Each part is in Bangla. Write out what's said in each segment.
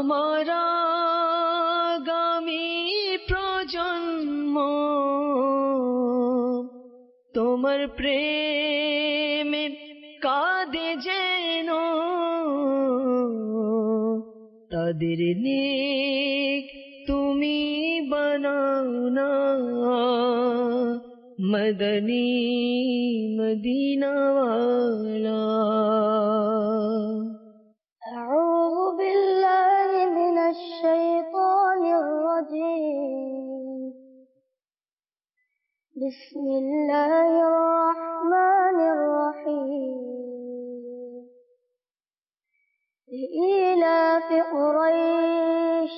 আমারা গামী প্রজন্ম তোমার প্রেমে কাঁদে যেন তাদের নেক তুমি বানাও না মদনী মদিনা ওয়ালা أعوذ بالله من الشيطان الرجيم بسم الله الرحمن الرحيم لإيلاف قريش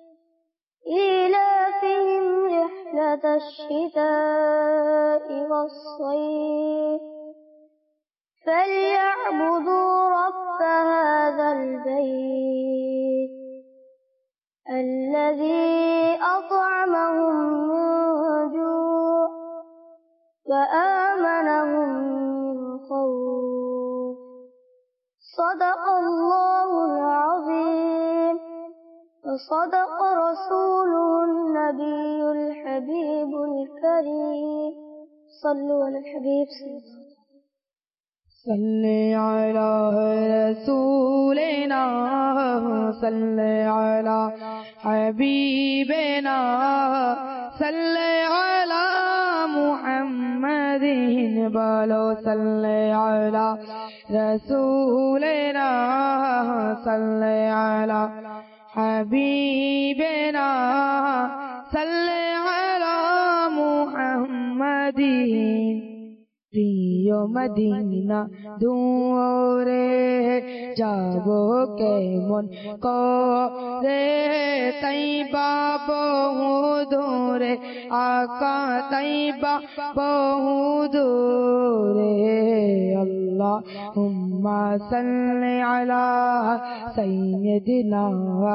إيلافهم رحلة الشتاء والصيف فليعبدوا رب هذا البيت الذي أطعمهم من جوع وآمنهم من خوف صدق الله العظيم وصدق رسوله النبي الحبيب الكريم صلوا على الحبيب صلي على رسولنا صلي على حبيبنا صلي على محمد بولو صلي على رسولنا صلي على حبيبنا صلي على محمد প্রিয় মদিনা দূরে যাব কেমন করে তাইবা বহু দূরে আকা তাইবা বহু দূরে আল্লাহুম্মা সাল্লি আলা সাইয়্যিদিনা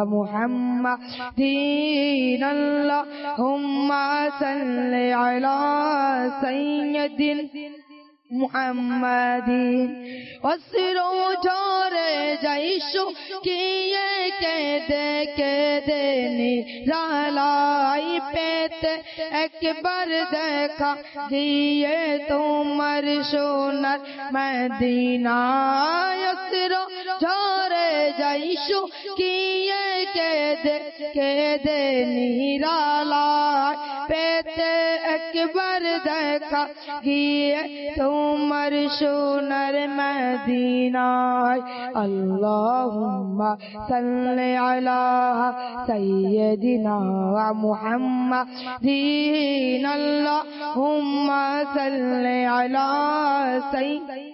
মুহাম্মাদিন আল্লাহুম্মা সাল্লি আলা সাইয়্যিদিন মুহাম্মাদিন অসিরো ঝরে যাইশু কিয়ে কেদে কেদে নিরালাই পেতে একবার দেখা দিয়ে তোমার সোনার মদিনা অসিরো ঝরে যাইশু কিয়ে কেদে কেদে নিরালাই পেতে একবার দেখা গিয়ে তোমার সোনার মদিনায় আল্লাহুম্মা সাল্লি আলা সাইয়্যিদিনা মুহাম্মাদিন আল্লাহুম্মা সাল্লি আলা সাইয়্যিদিনা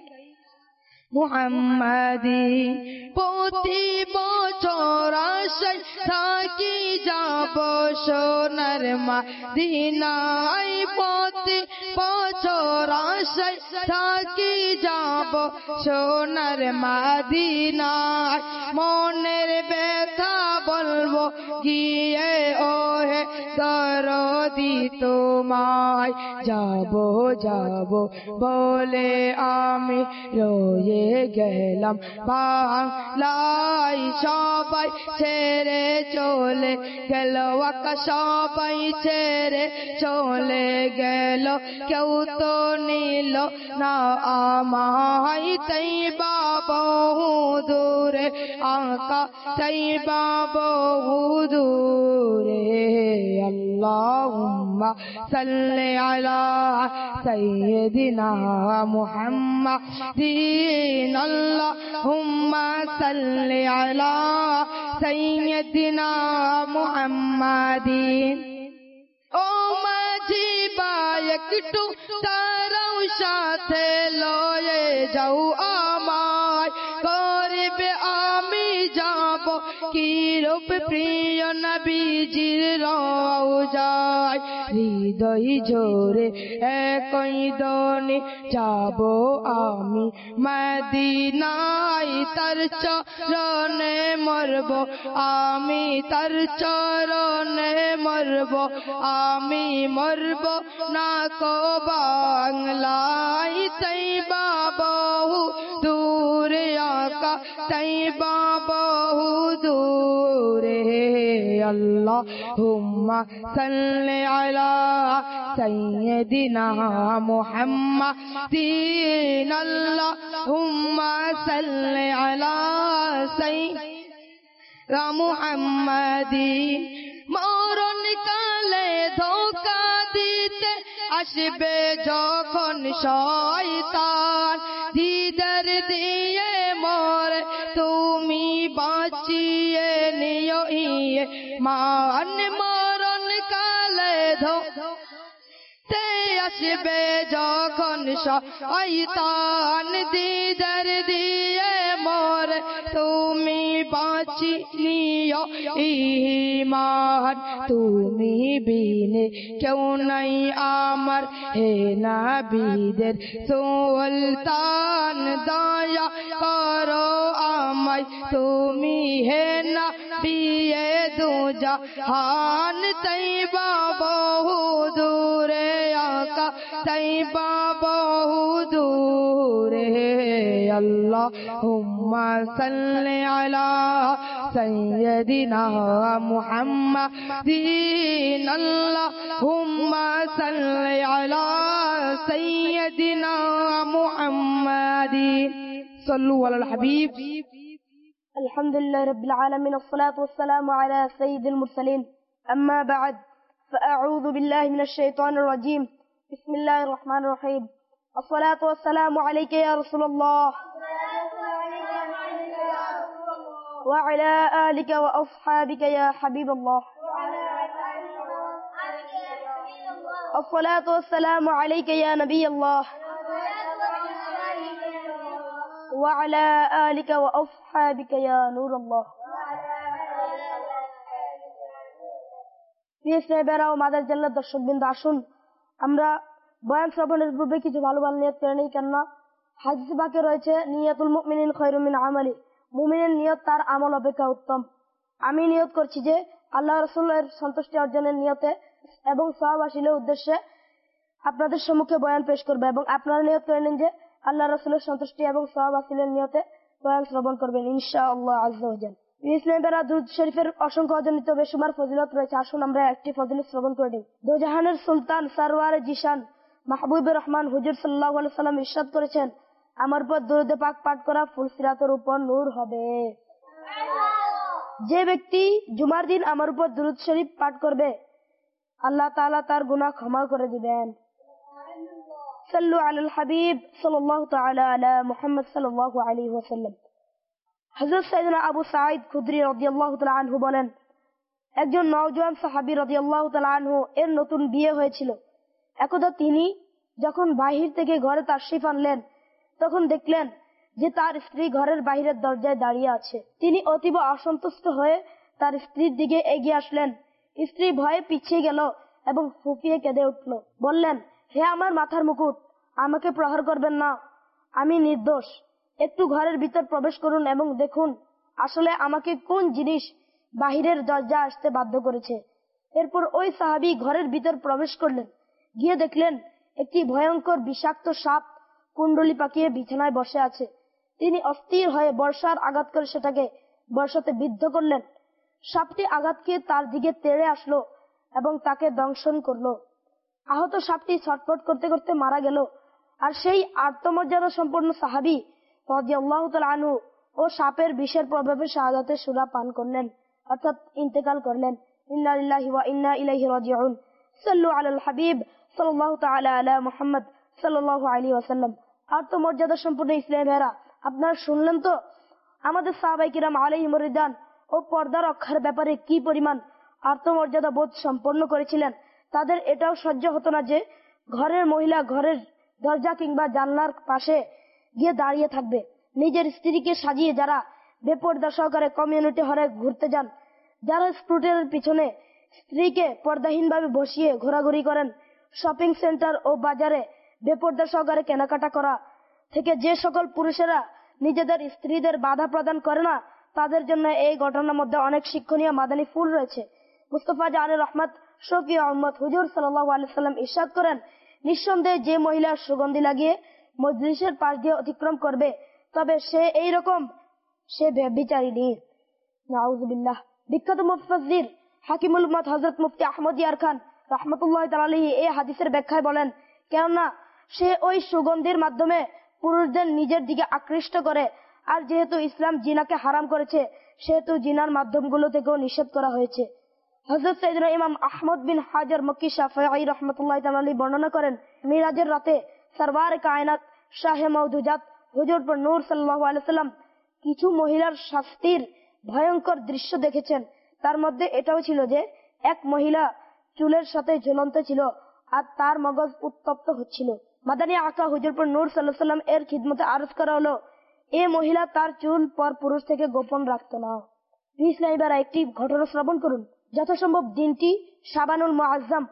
মুহাম্মাদিন প্রতি বছর আশায় থাকি যাব সোনার মদিনায় প্রতি বছর আশায় থাকি যাব সোনার মদিনায় মনের ব্যথা বলবো গিয়ে ওহে দরদি তোমায় যাব যাব বলে আমি রয়ে গেলাম বাংলায় সবাই ছেড়ে চলে গেল আকা সবাই ছেড়ে চলে গেল কেউ তো নিল না আমায় তাইবা বহু দূরে আকা তাইবা বহু দূরে আল্লাহুম্মা সাল্লি আলা সাইয়্যিদিনা মুহাম্মাদিন আল্লাহুম্মা সাল্লি আলা সাইয়্যিদিনা মুহাম্মাদিন ও মাঝি ভাই একটু তারাও সাথে লয়ে যাও আমায় করবে আমি যাব কি রূপ প্রিয় নবীজির রওজায় হৃদয় জোরে একই দনে যাব আমি মদিনায় তার চরণে মরব আমি তার চরণে মরব আমি মরব না কো বাংলায় তাইবা বহু দূরে আকা তাইবা বহু দূরে अल्लाहुम्मा सल्ली अला सय्यदिना मुहम्मदिन अल्लाहुम्मा सल्ली अला सय्यदिना मुहम्मदिन मरण काले धोखा दिते আসবে যখন শয়তান দিদার দিয়ে মরে তুমি বাঁচিয়ে নিও মান মরণ কালে ধোতে আসবে যখন শয়তান দিদার দিয়ে মরে তুমি বাঁচি নিও ঈমান তুমি বিনে কেউ নাই আমার হে নবীদের সুলতান দয়া করো আমায় তুমি হে নবিয়ে দুজাহান তৈবা বহু দূরে আকা তৈবা বহু দূরে আল্লাহুম্মা সাল্লি আলা সাইয়্যিদিনা মুহাম্মাদিন আল্লাহুম্মা সাল্লি আলা সাইয়্যিদিনা মুহাম্মাদিন সাল্লু আলাল হাবিব الحمد لله رب العالمين الصلاة والسلام على سيد المرسلين أما بعد فأعوذ بالله من الشيطان الرجيم بسم الله الرحمن الرحيم الصلاة والسلام عليك يا رسول الله وعلى آلك وأصحابك يا حبيب الله الصلاة والسلام عليك يا نبي الله وعلى آلك وأصحابك يا نور الله প্রিয় সাহেবেরা ও মাদার জান্নাত দর্শকবৃন্দ, আসুন আমরা বয়ান শ্রবণের পূর্বে কিছু ভালো ভালো নিয়ত করে নেই। কেননা হাদিসে পাকে রয়েছে নিয়াতুল মুমিনিন খায়রুম মিন আমালি, মুমিনের নিয়ত তার আমল অপেক্ষা উত্তম। আমি নিয়ত করছি যে আল্লাহ রাসূলের সন্তুষ্টি অর্জনের নিয়তে এবং সওয়াব হাসিলের উদ্দেশ্যে আপনাদের সম্মুখে বয়ান পেশ করবে, এবং আপনারা নিয়ত করে নিন যে আল্লাহ রাসূলের সন্তুষ্টি এবং সওয়াব হাসিলের নিয়তে বয়ান শ্রবণ করবেন ইনশাআল্লাহ আযজা ওয়া জাল। ইসলামেরা দুরূদ শরীফের অসংখ্য অজনিত বেশুমার ফজিলত রয়েছে। আসুন আমরা একটি ফজিলত শ্রবণ করে নিই। দো জাহানের সুলতান সরওয়ারে জিশান মাহবুবুর রহমান হুজুর সাল্লাল্লাহু আলাইহি সাল্লাম ইরশাদ করেছেন, আমার উপর দরুদ পাক পাঠ করা ফুলসিরাতের উপর নূর হবে। যে ব্যক্তি জুমার দিন আমার উপর দরুদ শরীফ পাঠ করবে আল্লাহ তাআলা তার গুনাহ ক্ষমা করে দিবেন। সাল্লু আলাল হাবিব সাল্লাল্লাহু তাআলা আলা মুহাম্মদ সাল্লাল্লাহু আলাইহি ওয়াসাল্লাম। হযরত সাইয়েদনা আবু সাঈদ খুদরি রাদিয়াল্লাহু তাআলা আনহু বলেন, একজন নওজোয়ান সাহাবী রাদিয়াল্লাহু তাআলা আনহু এর নতুন বিয়ে হয়েছিল। একদা তিনি যখন বাহির থেকে ঘরে তাশরিফ আনলেন তখন দেখলেন যে তার স্ত্রী ঘরের বাইরের দরজায় দাঁড়িয়ে আছে। তিনি অতীব অসন্তুষ্ট হয়ে তার স্ত্রীর দিকে এগিয়ে আসলেন। স্ত্রী ভয়ে পিছিয়ে গেল এবং ফুঁপিয়ে কেঁদে উঠল। বললেন, হে আমার মাথার মুকুট, আমাকে প্রহার করবেন না, আমি নির্দোষ। একটু ঘরের ভিতর প্রবেশ করুন এবং দেখুন আসলে আমাকে কোন জিনিস বাহিরের দরজা আসতে বাধ্য করেছে। এরপর ওই সাহাবী ঘরের ভিতর প্রবেশ করলেন। গিয়ে দেখলেন একটি ভয়ঙ্কর বিষাক্ত সাপ কুণ্ডলি পাকিয়ে বিছানায় বসে আছে। তিনি অস্থির হয়ে বর্ষার আঘাত করে সেটাকে বর্ষাতে বিদ্ধ করলেন। সাপটি আঘাত খেয়ে তার দিকে তেড়ে আসলো এবং তাকে দংশন করলো। আহত সাপটি ছটফট করতে করতে মারা গেল। আর সেই আত্মমর্যাদা সম্পন্ন সাহাবী রাদিয়াল্লাহু তাআলা আনহু ও সাপের বিষের প্রভাবে শাহাদাতের সূরা পান করলেন, অর্থাৎ ইন্তেকাল করলেন। ইন্না লিল্লাহি ওয়া ইন্না ইলাইহি রাজিউন। সাল্লু আলাল হাবিব সাল্লাল্লাহু তাআলা আলা মুহাম্মদ সাল্লাল্লাহু আলাইহি ওয়াসাল্লাম। আত্মমর্যাদা সম্পন্ন ইসলামী ভাইরা, আপনারা শুনলেন তো আমাদের সাহাবায়ে কিরাম আলাইহিমুর রিদওয়ান ও পর্দা রক্ষার ব্যাপারে কি পরিমাণ আত্মমর্যাদা বোধ সম্পন্ন করেছিলেন। তাদের এটাও সহ্য হতো না যে ঘরের মহিলা ঘরের দরজা কিংবা জানলার পাশে গিয়ে দাঁড়িয়ে থাকবে। নিজের স্ত্রীকে সাজিয়ে যারা বেপর্দা সহকারে কমিউনিটি হলে ঘুরতে যান, যারা স্কুটারের পিছনে স্ত্রীকে পর্দাহীন ভাবে বসিয়ে ঘোরাঘুরি করেন, শপিং সেন্টার ও বাজারে বেপর্দা সহকারে কেনাকাটা করা থেকে যে সকল পুরুষেরা নিজেদের স্ত্রীদের বাধা প্রদান করে না, তাদের জন্য এই ঘটনার মধ্যে অনেক শিক্ষণীয় মাদানী ফুল রয়েছে। মুস্তাফা জানের রহমত শফি আহমদ হুজুর সাল্লাল্লাহু আলাইহি সাল্লাম ইরশাদ করেন, নিঃসন্দেহে যে মহিলা সুগন্ধি লাগিয়ে মজলিসের পাশ দিয়ে অতিক্রম করবে তবে সে ব্যভিচারিণী। নাউযুবিল্লাহ। বিখ্যাত মুফাসসির হাকিমুল উম্মাত হযরত মুফতি আহমদ ইয়ার খান রাহমাতুল্লাহি তাআলা আলাইহি এই হাদিসের ব্যাখ্যায় বলেন, কেননা সে ওই সুগন্ধির মাধ্যমে পুরুষদের নিজের দিকে আকৃষ্ট করে, আর যেহেতু ইসলাম জিনাকে হারাম করেছে সেহেতু জিনার মাধ্যমগুলো থেকেও নিষেধ করা হয়েছে। হযরত সাইয়েদনা ইমাম আহমদ বিন হাজার মক্কি শাফিঈ রাহমাতুল্লাহি তাআলা আলাইহি বর্ণনা করেন, মিরাজের রাতে সরওয়ারে কায়নাত শাহে মওদুজাত হুজুর পর নূর সাল্লাল্লাহু আলাইহি ওয়াসাল্লাম কিছু মহিলার শাস্তির ভয়ঙ্কর দৃশ্য দেখেছেন। তার মধ্যে এটাও ছিল যে এক মহিলা চুলের সাথে ঝুলন্ত ছিল আর তার মগজ উত্তপ্ত হচ্ছিল। মাদানী আকা হুজুর পর নূর সাল্লাল্লাহু আলাইহি ওয়াসাল্লাম এর খিদমতে আরজ করা হলো, এ মহিলা তার চুল পর পুরুষ থেকে গোপন রাখত না। ইসলামীরা একটি ঘটনা শ্রবণ করুন। যথাসম্ভব দিনটি শাবানুল মুআজ্জাম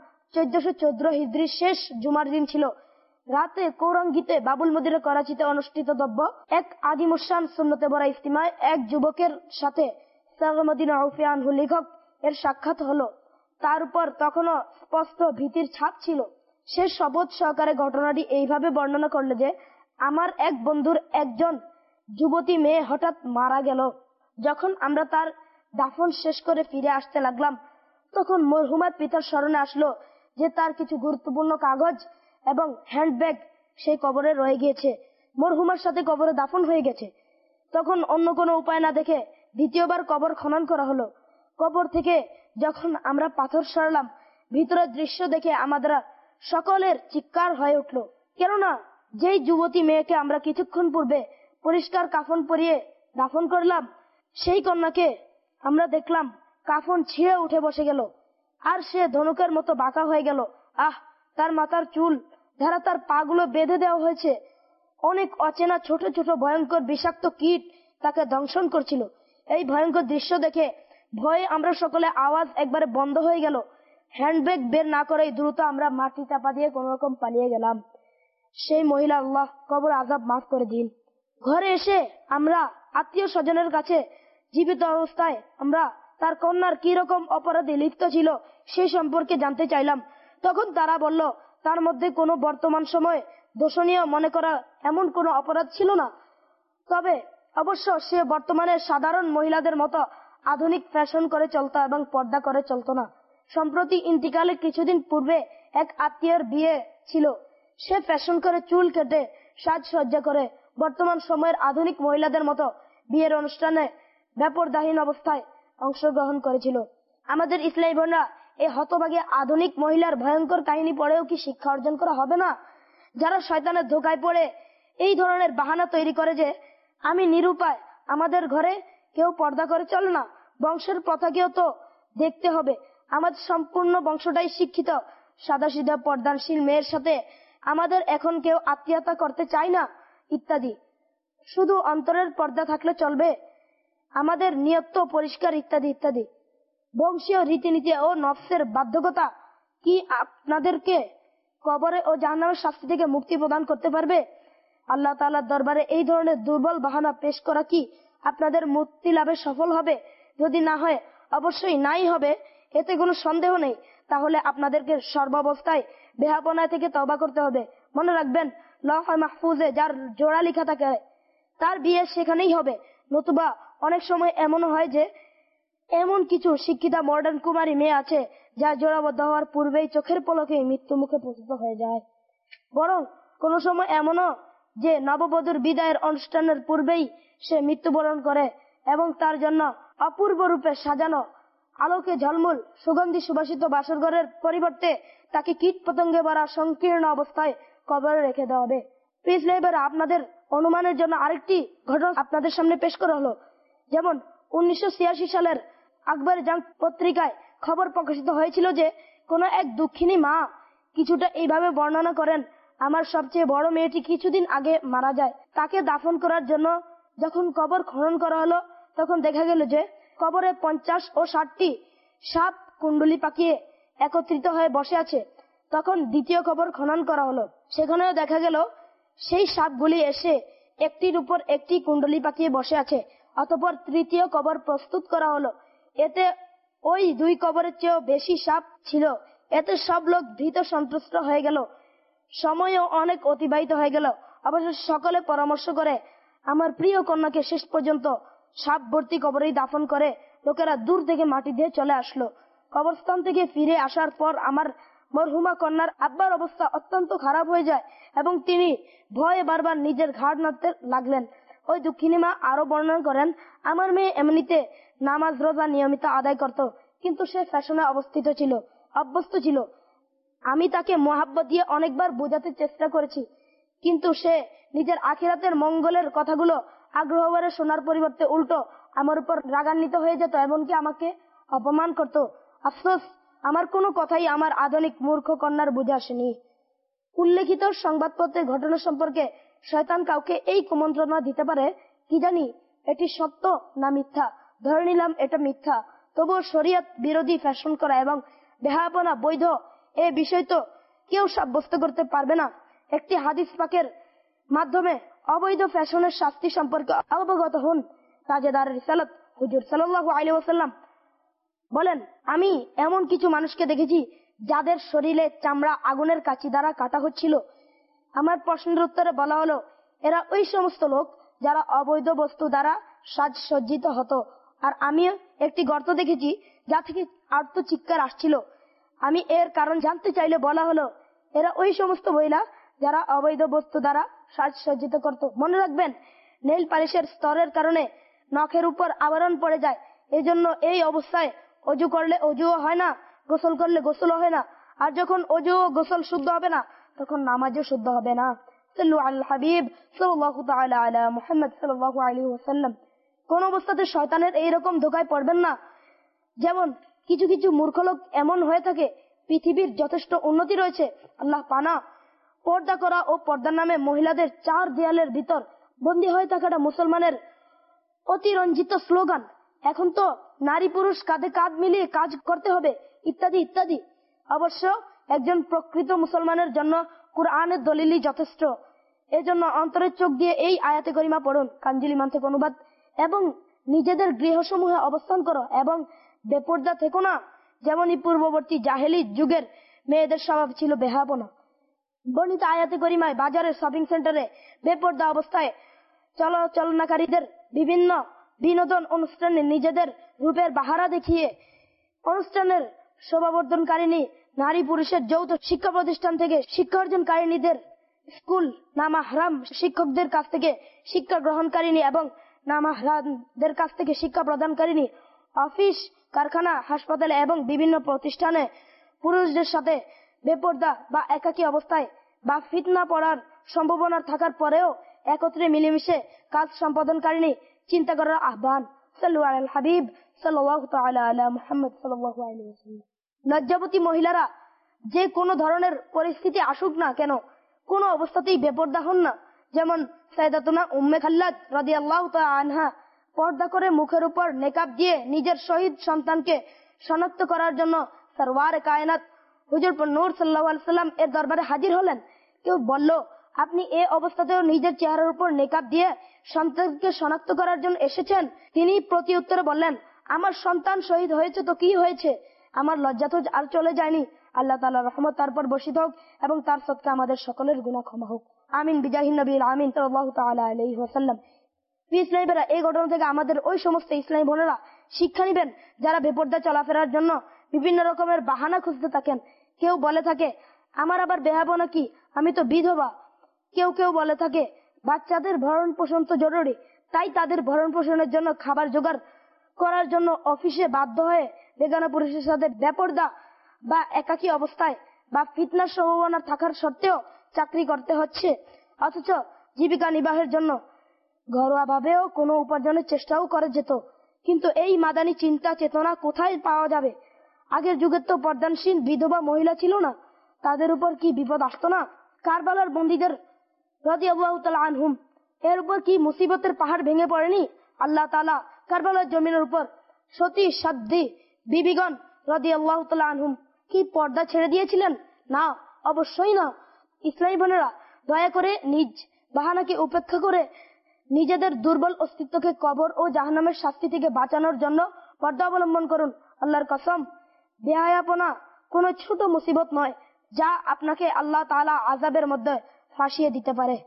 1414 হিজরি শেষ জুমার দিন ছিল। রাতে কৌরঙ্গিতে বাবুল মদিনা করাচিতে অনুষ্ঠিতব্য এক আদিমুসান সুন্নতে ভরা ইজতিমায় এক যুবকের সাথে সাগর মদিনা আউফি আনহু লেখক এর সাক্ষাৎ হলো। তার উপর তখনও স্পষ্ট ভীতির ছাপ ছিল। সে শপথ সহকারে ঘটনাটি এইভাবে বর্ণনা করলো যে, আমার এক বন্ধুর একজন যুবতী মেয়ে হঠাৎ মারা গেল। যখন আমরা তার দাফন শেষ করে ফিরে আসতে লাগলাম, তখন মরহুমার পিতার স্মরণে আসলো যে তার কিছু গুরুত্বপূর্ণ কাগজ এবং হ্যান্ডব্যাগ সেই কবরে রয়ে গিয়েছে। মরহুমার সাথে কবরে দাফন হয়ে গেছে। তখন অন্য কোনো উপায় না দেখে দ্বিতীয়বার কবর খনন করা হলো। কবর থেকে যখন আমরা পাথর সরালাম, ভিতরের দৃশ্য দেখে আমাদের সকলের চিৎকার হয়ে উঠল। কেননা যেই যুবতী মেয়েকে আমরা কিছুক্ষণ পূর্বে পরিষ্কার কাফন পরিয়ে দাফন করলাম, সেই কন্যাকে আমরা দেখলাম কাফন ছিঁড়ে উঠে বসে গেল, আর সে ধনুকের মতো বাঁকা হয়ে গেল। তার মাথার চুল ধারা তার পাগুলো বেঁধে দেওয়া হয়েছে। অনেক অচেনা ছোট ছোট ভয়ঙ্কর বিষাক্ত কীট তাকে দংশন করছিল। এই ভয়ঙ্কর দৃশ্য দেখে ভয়ে আমরা সকলে আওয়াজ একবারে বন্ধ হয়ে গেল। হ্যান্ডব্যাগ বের না করেই দ্রুত আমরা মাটি চাপা দিয়ে কোন রকম পালিয়ে গেলাম। সেই মহিলা আল্লাহ কবর আযাব মাফ করে দিন। ঘরে এসে আমরা আত্মীয় স্বজনের কাছে জীবিত অবস্থায় আমরা তার কন্যার কি রকম অপরাধে লিপ্ত ছিল সেই সম্পর্কে জানতে চাইলাম। তখন তারা বলল, তার মধ্যে কোনো বর্তমান সময়ে দোষণীয় মনে করা এমন কোনো অপরাধ ছিল না। তবে অবশ্য সে বর্তমানের সাধারণ মহিলাদের মতো আধুনিক ফ্যাশন করে চলত এবং পর্দা করে চলত না। সম্প্রতি ইন্তিকালের কিছুদিন পূর্বে এক আত্মীয়ের বিয়ে ছিল। সে ফ্যাশন করে চুল কেটে সাজসজ্জা করে বর্তমান সময়ের আধুনিক মহিলাদের মতো বিয়ের অনুষ্ঠানে বেপরদাহীন অবস্থায় অংশগ্রহণ করেছিল। আমাদের ইসলামী বোনরা এই হতভাগী আধুনিক মহিলার ভয়ঙ্কর কাহিনী পড়েও কি শিক্ষা অর্জন করা হবে না? যারা শয়তানের ধোকায় পড়ে এই ধরনের বাহানা তৈরি করে যে আমি নিরুপায়, আমাদের ঘরে কেউ পর্দা করে চলে না, বংশের প্রথাকেও তো দেখতে হবে, আমাদের সম্পূর্ণ বংশটাই শিক্ষিত, সাদাসিধা পর্দানশীল মেয়ের সাথে আমাদের এখন কেউ আত্মীয়তা করতে চায় না ইত্যাদি। শুধু অন্তরের পর্দা থাকলে চলবে, আমাদের নিয়ত পরিষ্কার ইত্যাদি ইত্যাদি। বংশীয় রীতিনীতি ও নফসের বাধ্যকতা কি আপনাদেরকে কবরে ও জাহান্নামের শাস্তি থেকে মুক্তি প্রদান করতে পারবে? আল্লাহ তাআলার দরবারে এই ধরনের দুর্বল বাহানা পেশ করা কি আপনাদের মুক্তি লাভে সফল হবে? যদি না হয়, অবশ্যই নাই হবে, এতে কোনো সন্দেহ নেই। তাহলে আপনাদেরকে সর্বাবস্থায় বেহাপনা থেকে তওবা করতে হবে। মনে রাখবেন, লওহে মাহফুজে যার জোড়া লেখা থাকে তার বিয়ে সেখানেই হবে। নতুবা অনেক সময় এমন হয় যে এমন কিছু শিক্ষিতা মডার্ন কুমারী মেয়ে আছে যা জোড়াবদ্ধ হওয়ার পূর্বেই চোখের পলকেই মৃত্যু মুখে পতিত হয়ে যায়। বরং কোন সময় এমনও যে নববধূর বিদায়ের অনুষ্ঠানের পূর্বেই সে মৃত্যুবরণ করে এবং তার জন্য অপূর্ব রূপে সাজানো আলোকে ঝলমল সুগন্ধি সুবাসিত বাসরঘরের পরিবর্তে তাকে কীট পতঙ্গে ভরা সংকীর্ণ অবস্থায় কবরে রেখে দেওয়া হবে। প্লিজ এবার আপনাদের অনুমানের জন্য আরেকটি ঘটনা আপনাদের সামনে পেশ করা হলো। যেমন 1986 সালের আকবর জাং পত্রিকায় খবর প্রকাশিত হয়েছিল যে কোন এক দুঃখিনী মা কিছুটা এইভাবে বর্ণনা করেন, আমার সবচেয়ে বড় মেয়েটি কিছুদিন আগে মারা যায়। তাকে দাফন করার জন্য যখন কবর খনন করা হলো, তখন দেখা গেল যে কবরে 50 ও 60টি সাপ কুণ্ডলি পাকিয়ে একত্রিত হয়ে বসে আছে। তখন দ্বিতীয় কবর খনন করা হলো, সেখানেও দেখা গেল সেই সাপগুলি এসে একটির উপর একটি কুণ্ডলি পাকিয়ে বসে আছে। অতঃপর তৃতীয় কবর প্রস্তুত করা হলো, এতে ওই দুই কবরের চেয়েও বেশি সাপ ছিল। এতে সব লোক ভীত সন্ত্রস্ত হয়ে গেল। সময়ও অনেক অতিবাহিত হয়ে গেল। অবশ্য সকলে পরামর্শ করে আমার প্রিয় কন্যাকে শেষ পর্যন্ত সাপ ভর্তি কবরেই দাফন করে লোকেরা দূর থেকে মাটি দিয়ে চলে আসলো। কবরস্থান থেকে ফিরে আসার পর আমার মরহুমা কন্যার আব্বার অবস্থা অত্যন্ত খারাপ হয়ে যায় এবং তিনি ভয়ে বারবার নিজের ঘাড় নাড়তে লাগলেন। ওই দুঃখিনী মা আরো বর্ণনা করেন, আমার মেয়ে এমনিতে নামাজ রোজা নিয়মিত আদায় করত, কিন্তু সে ফ্যাশনে অভ্যস্ত ছিল। আমি তাকে মোহাব্বত দিয়ে অনেকবার বোঝাতে চেষ্টা করেছি, কিন্তু সে নিজের আখিরাতের মঙ্গলের কথাগুলো আগ্রহ ভরে শোনার পরিবর্তে উল্টো আমার উপর রাগান্বিত হয়ে যেত, এমনকি আমাকে অপমান করত। আফসোস, আমার কোনো কথাই আমার আধুনিক মূর্খ কন্যার বুঝে আসেনি। উল্লেখিত সংবাদপত্রের ঘটনা সম্পর্কে শয়তান কাউকে এই কুমন্ত্রণা দিতে পারে, কি জানি এটি সত্য না মিথ্যা। ধরে নিলাম এটা মিথ্যা, তবুও শরীয়ত বিরোধী ফ্যাশন করা এবং বেহায়াপনা বৈধ এ বিষয় তো কেউ সাব্যস্ত করতে পারবে না। একটি হাদিস পাকের মাধ্যমে অবৈধ ফ্যাশনের শাস্তি সম্পর্কে অবগত হন। তাজেদার রিসালাত হুজুর সাল্লাল্লাহু আলাইহি ওয়াসাল্লাম বলেন, আমি এমন কিছু মানুষকে দেখেছি যাদের শরীরে চামড়া আগুনের কাঁচি দ্বারা কাটা হচ্ছিল। আমার প্রশ্নের উত্তরে বলা হলো, এরা ওই সমস্ত লোক যারা অবৈধ বস্তু দ্বারা সাজসজ্জিত হতো। আর আমিও একটি গর্ত দেখেছি যা থেকে আর্ত চিৎকার আসছিল। আমি এর কারণ জানতে চাইলে বলা হলো, এরা ওই সমস্ত মহিলা যারা অবৈধ বস্তু দ্বারা সাজসজ্জিত করত। মনে রাখবেন, নেইল পালিশের স্তরের কারণে নখের উপর আবরণ পড়ে যায়, এজন্য এই অবস্থায় অজু করলে অজুও হয় না, গোসল করলে গোসলও হয় না। আর যখন অজু ও গোসল শুদ্ধ হবে না, তখন নামাজও শুদ্ধ হবে না। সাল্লু আলাল হাবিব সাল্লাল্লাহু তাআলা আলা মুহাম্মদ সাল্লাল্লাহু আলাইহি ওয়াসাল্লাম। কোন অবস্থাতে শয়তানের এইরকম ধোঁকায় পড়বেন না। যেমন কিছু কিছু মূর্খ লোক এমন হয়ে থাকে, পৃথিবীর যথেষ্ট উন্নতি রয়েছে, আল্লাহ পানা, পর্দা করা ও পর্দার নামে মহিলাদের চার দেয়ালের ভিতর বন্দী হয়ে থাকাটা মুসলমানের অতিরঞ্জিত স্লোগান। এখন তো নারী পুরুষ কাঁধে কাঁধ মিলিয়ে কাজ করতে হবে, ইত্যাদি ইত্যাদি। অবশ্য একজন প্রকৃত মুসলমানের জন্য কুরআনের দলিলই যথেষ্ট। এজন্য অন্তরের চোখ দিয়ে এই আয়াতে করিমা পড়ুন, কাঞ্জিলি মান থেকে অনুবাদ, এবং নিজেদের গৃহসমূহে অবস্থান করো এবং বেপর্দা থেকো না, যেমনই পূর্ববর্তী জাহেলি যুগের মেয়েদের স্বভাব ছিল বেহায়াপনা। বর্ণিত আয়াতে করিমায় বাজারের শপিং সেন্টারে বেপর্দা অবস্থায় চলনাকারীদের বিভিন্ন বিনোদন অনুষ্ঠানে নিজেদের রূপের বাহারা দেখিয়ে অনুষ্ঠানের শোভাবর্ধনকারিণী নারী পুরুষের যৌথ শিক্ষা প্রতিষ্ঠান থেকে শিক্ষা অর্জনকারিণীদের, স্কুল নামাহরাম শিক্ষকদের কাছ থেকে শিক্ষা গ্রহণকারিণী এবং নামাহরামদের কাছ থেকে শিক্ষা প্রদানকারিণী, অফিস, কারখানা, হাসপাতালে এবং বিভিন্ন প্রতিষ্ঠানে পুরুষদের সাথে বেপর্দা বা একাকী অবস্থায় বা ফিতনা পড়ার সম্ভাবনা থাকার পরেও একত্রে মিলেমিশে কাজ সম্পাদনকারিণী চিন্তা করার আহ্বান। সাল্লু আলাল হাবিব সাল্লাল্লাহু তাআলা আলা মুহাম্মদ সাল্লাল্লাহু আলাইহি ওয়াসাল্লাম। লজ্জাবতী মহিলারা যে কোনো ধরনের পরিস্থিতি আসুক না কেন, কোনো অবস্থাতেই বেপর্দা হন না। যেমন সাইয়েদাতুনা উম্মে খাল্লাদ রাদিয়াল্লাহু তাআলা আনহা পর্দা করে মুখের উপর নেকাব দিয়ে নিজের শহীদ সন্তানকে শনাক্ত করার জন্য সরওয়ার কায়নাত হুজুর নূর সাল্লাল্লাহু আলাইহি ওয়াসাল্লাম এর দরবারে হাজির হলেন। কেউ বলল, আপনি এই অবস্থাতেও নিজের চেহারার উপর নেকাব দিয়ে সন্তানকে শনাক্ত করার জন্য এসেছেন? তিনি প্রতি উত্তরে বললেন, আমার সন্তান শহীদ হয়েছে তো কি হয়েছে, আমার লজ্জা তো আর চলে যায়নি। আল্লাহ তাআলার রহমত তার উপর বর্ষিত হোক এবং তার সদকা আমাদের সকলের গুনাহ ক্ষমা হোক। আমিন বিজাহিন নবীল আমিন সাল্লাল্লাহু তাআলা আলাইহি ওয়াসাল্লাম। ইসলামীরা এই ঘটনা থেকে আমাদের ওই সমস্ত ইসলামী বোনেরা শিক্ষা নিবেন যারা বেপর্দা চলাফেরার জন্য বিভিন্ন রকমের বাহানা খুঁজতে থাকেন। কেউ বলে থাকে, আমার আবার বেহায়াপনা কি, আমি তো বিধবা। কেউ কেউ বলে থাকে, বাচ্চাদের ভরণ পোষণ তো জরুরি, তাই তাদের ভরণ পোষণের জন্য খাবার জোগাড় করার জন্য অফিসে বাধ্য হয়ে বেগানা পুরুষের সাথে বেপর্দা বা একাকী অবস্থায় বা ফিতনার সম্ভাবনা থাকার সত্ত্বেও চাকরি করতে হচ্ছে, অথচ জীবিকা নির্বাহের জন্য ঘরোয়া ভাবেও কোনো উপার্জনের চেষ্টাও করে যেত। কিন্তু এই মাদানী চিন্তা চেতনা কোথায় পাওয়া যাবে? আগের যুগের তো পর্দানশীল বিধবা মহিলা ছিল না, তাদের উপর কি বিপদ আসতো না? কারবালার বন্দীদের রাদিয়াল্লাহু তাআলা আনহুম এর উপর কি মুসিবতের পাহাড় ভেঙে পড়েনি? আল্লাহ তাআলা কারবালার জমিনের উপর সতী সাধ্বী বিবিগণ রাদিয়াল্লাহু তাআলা আনহুম কি পর্দা ছেড়ে দিয়েছিলেন? না, অবশ্যই না। ইসলামী বোনেরা, দয়া করে নিজ বাহানাকে উপেক্ষা করে নিজেদের দুর্বল অস্তিত্বকে কবর ও জাহান্নামের শাস্তি থেকে বাঁচানোর জন্য পর্দা অবলম্বন করুন। আল্লাহর কসম, বেহায়াপনা কোনো ছোট মুসিবত নয় যা আপনাকে আল্লাহ তাআলা আযাবের মধ্যে ফাঁসিয়ে দিতে পারে।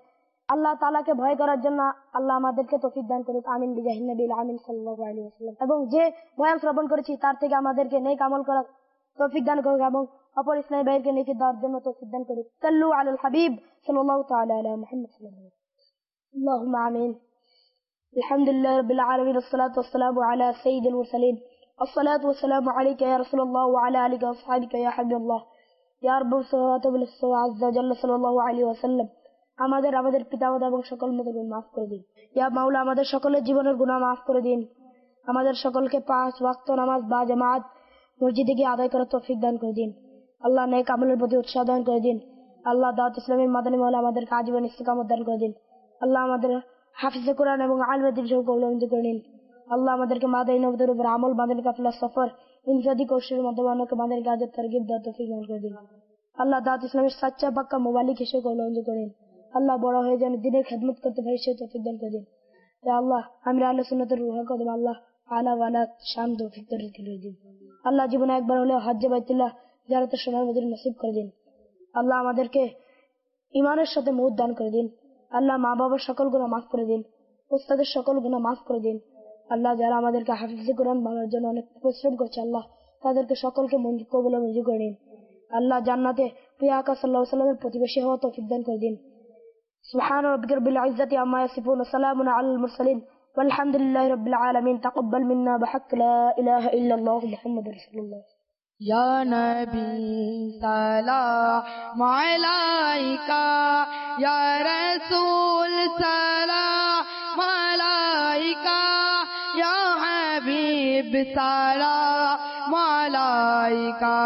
আল্লাহ তাআলাকে ভয় করার জন্য আল্লাহ আমাদেরকে তৌফিক দান করুক। আমিন বিজাহিন নবীল আমিন সাল্লাল্লাহু আলাইহি ওয়াসাল্লাম। এবং যে বয়ান শ্রবণ করেছি তার থেকে আমাদেরকে নেক আমল করার তৌফিক দান করুক এবং অপর ইসলামী ভাইকে নেকি দেওয়ার জন্য তৌফিক দান করুক। সাল্লু আলাল হাবিব সাল্লাল্লাহু তাআলা আলা মুহাম্মদ সাল্লাল্লাহু আলাইহি ওয়াসাল্লাম। আল্লাহুম্মা আমিন। আলহামদুলিল্লাহি রাব্বিল আলামিন ওয়াসসালাতু ওয়াসসালামু আলা সাইয়্যিদিল মুরসালিন। আসসালাতু ওয়াসসালামু আলাইকা ইয়া রাসূলুল্লাহ ওয়া আলা আলিকা ওয়া আসহাবিকা ইয়া হাবিবাল্লাহ ইয়া রাব্বুস সামাওয়াতি ওয়াল আরদি আযজা জাল্লা সাল্লাল্লাহু আলাইহি ওয়াসাল্লাম। আমাদের পিতামাতা এবং সকল মুমিনদের মাফ করে দিন। ইয়া মাওলা, আমাদের সকলের জীবনের গুনাহ মাফ করে দিন। আমাদের সকলকে 5 ওয়াক্ত নামাজ বা জামাত মসজিদে গিয়ে আদায় করার তৌফিক দান করে দিন। আল্লাহ নেক আমলের প্রতি উৎসাহ দান করে দিন। আল্লাহ দাওয়াত ইসলামের মাদানী মাওলা আমাদেরকে আজীবন ইস্তিকামত দান করে দিন। আল্লাহ আমাদের হাফিজে কোরআন এবং আলেমে দ্বীন সহ কবুল মঞ্জুর করে নিন। আল্লাহ আমাদেরকে মাদানী নবুদের উপর আমল, মাদানী কাফেলা, সফর, ইনফিরাদি কৌশলের মাধ্যমে অন্যকে মাদানী কাজের তারগিব দেওয়ার তৌফিক দান করে দিন। আল্লাহ দাওয়াত ইসলামের সাচ্চা পাক্কা মুবালিক হিসেবে কবুল মঞ্জুর করে নিন। আল্লাহ বড় হয়ে যেন দ্বীনের খেদমত করতে পারি সে তৌফিক দান করে দিন। ইয়া আল্লাহ আমির আহলে সুন্নাতের রুহ কদম আল্লাহ আলা ওয়ালা শান তৌফিক দান করে দিন। আল্লাহ জীবনে একবার হলেও হজ্জে বাইতুল্লাহ জিয়ারতের সোনার মদিনা নসিব করে দিন। আল্লাহ আমাদেরকে ঈমানের সাথে মউত দান করে দিন। আল্লাহ মা বাবার সকল গুনাহ মাফ করে দিন। উস্তাদের সকল গুনাহ মাফ করে দিন। আল্লাহ যারা আমাদেরকে হাফিজে কোরআন বানানোর জন্য অনেক পরিশ্রম করছে আল্লাহ তাদেরকে সকলকে কবুল মঞ্জুর করে নিন। আল্লাহ জান্নাতে প্রিয় আকা সাল্লাল্লাহু আলাইহি ওয়াসাল্লামের প্রতিবেশী হওয়া তৌফিক দান করে দিন। সুবহান রাব্বিকা রাব্বিল ইজ্জাতি আম্মা ইয়াসিফুন ওয়া সালামুন আলাল মুরসালিন ওয়ালহামদুলিল্লাহি রাব্বিল আলামিন। তাকাব্বাল মিন্না বিহাক্ক লা ইলাহা ইল্লাল্লাহ মুহাম্মাদুর রাসূলুল্লাহ। या नबी सलाम अलैका या रसूल सलाम अलैका या हबीब सलाम अलैका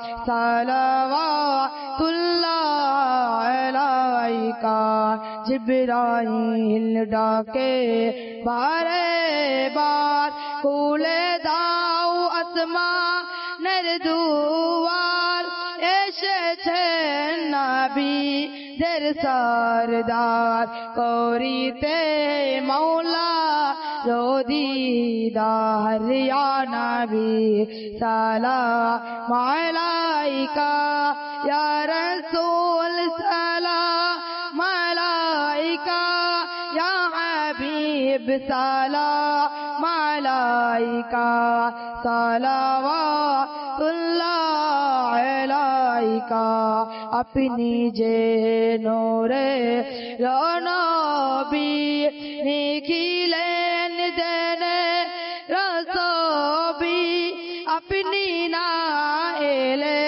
सलवातुल्लाह अलैका। जिब्राइल डाके बारे बार खुले दाও आसमा দুয়ার এসেছেন নবীদের সরদার করিতে মওলা রদিদার। ইয়া নবী সালাম আলাইকা ইয়া রাসূল সালাম আলাইকা ইয়া হাবিব সালাম আলাইকা সালাওয়াতুল্লাহ আলাইকা। अपनी जे नूरे नबी निखिलेन देने रसोबी अपनी ना एले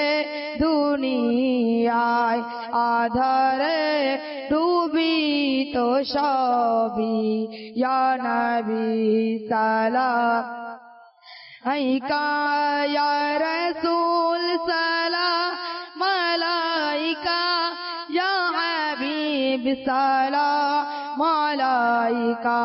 दुनियाয় आधारे डूबी तो सभी। या नबी सलाम अलैका या रसूल सलाम अलैका या हबीब सलाम अलैका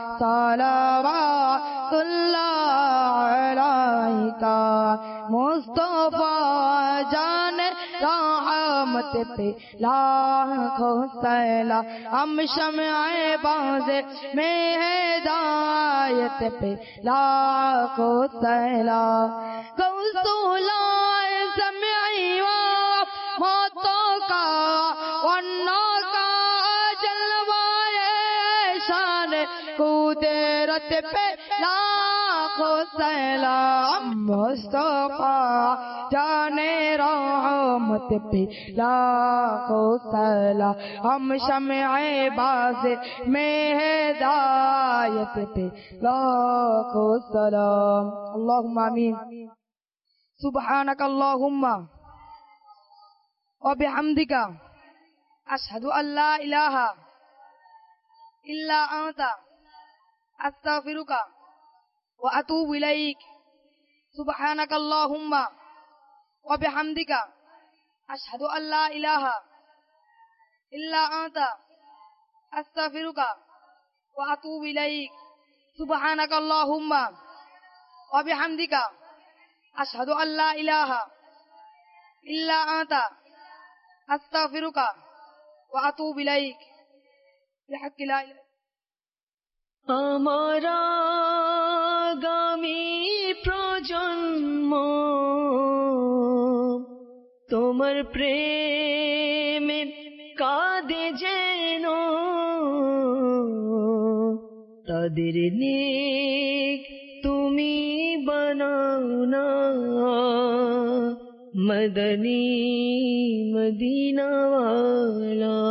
सलवातुल्लाह अलैका। मुस्तफा जान रहमत पे लाखों सलाम। हम शम्ए बाज़े में हिदायत पे लाखों सलाम। गौसुला समी व मौतों का वन्ना का जलवाए शान कुदरत पे लाखों सलाम। मुस्तफा जाने रहमत पे लाखों सलाम। हम शम्ए बाज़े में हिदायत पे लाखों सलाम। अल्लाहुम्मा आमीन। सुब्हानक अल्लाहुम्मा व बिहम्दिका अशहदु अल्ला इलाहा इल्ला अंता अस्तगफिरुका व अतूबु इलैक। सुब्हानक अल्लाहुम्मा व बिहम्दिका अशहदु अल्ला इलाहा इल्ला अंता अस्तगफिरुका व अतूबु इलैक। सुब्हानक अल्लाहुम्मा व बिहम्दिका अशहदु अल्ला इलाहा इल्ला अंता अस्तगफिरुका व अतूबु इलैक। बिहक्कि ला इलाहा। আমার আগামী প্রজন্ম তোমার প্রেমে কাঁদে যেন তাদের নেক তুমি বানাও না মদনী মদিনা ওয়ালা